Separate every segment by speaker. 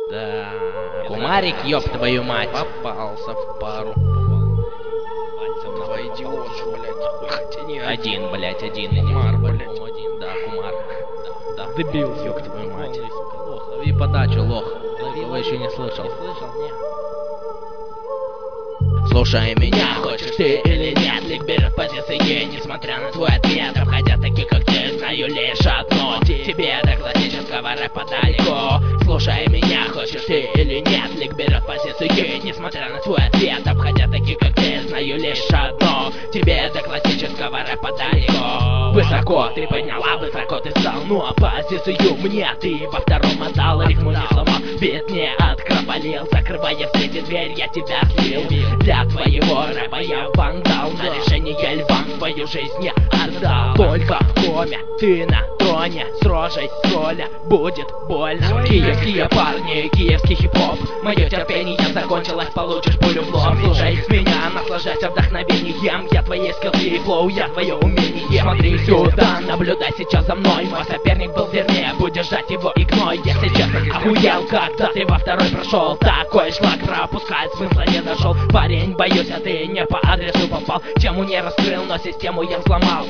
Speaker 1: Да.
Speaker 2: Кумарик, ёб твою мать.
Speaker 1: Попался в пару. Два идиота, блядь. Хотя не
Speaker 2: Один, блядь, один.
Speaker 1: Кумар, блядь.
Speaker 2: Один, да, Кумар. Да.
Speaker 1: Дебил,
Speaker 2: Ёб твою мать.
Speaker 1: Лох, лови подачу, лох.
Speaker 2: Такого еще не слышал.
Speaker 1: Не.
Speaker 2: Слушай меня, хочешь ты или нет, лик берет позиции, несмотря на твой ответ. Обходя таких, как ты, знаю лишь одно: тебе до классического рэпа далеко. Слушай меня, хочешь ты или нет, лик берет позиции, несмотря на твой ответ. Обходя таких, как ты, знаю лишь одно: тебе до классического рэпа далеко. Высоко ты подняла, высоко ты стал, ну а позицию мне ты во втором отдал. Рифму не сломал, бит не откропалил, закрывая все эти дверь, я тебя слил. Для твоего рэпа я вандал, на решение львам твою жизнь не отдал. Только коме, ты на тоне, с рожей тролля будет больно. Киевские парни, киевский хип-хоп, мое терпение закончилось, получишь пулю в лоб. Слушай меня, наслаждайся вдохновением, я твои скиллы и флоу, я твое умение. Смотри сюда, наблюдай сейчас за мной, мой соперник был вернее, будешь жать его и гной. Если честно, охуел, когда ты во второй прошел, такой шлак пропускать смысла не нашел. Парень, боюсь, а ты не по адресу попал, тему не раскрыл, но систему я взломал.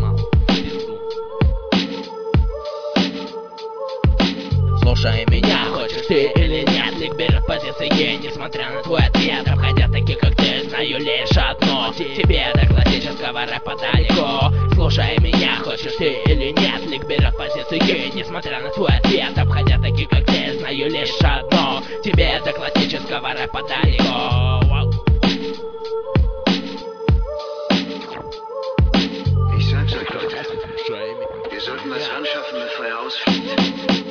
Speaker 2: Слушай меня, хочешь ты или нет, лик берет позиции, несмотря на твой ответ. Обходя таких, как ты, знаю лишь одно: тебе до классического рэпа далеко. Слушай меня, хочешь ты или нет, лик берет позиции, несмотря на твой ответ. Обходя таких, как ты, знаю лишь одно: тебе до классического рэпа далеко.
Speaker 3: Ich sag's euch, Leute. Wir sollten was anschaffen, bevor er ausfliegt.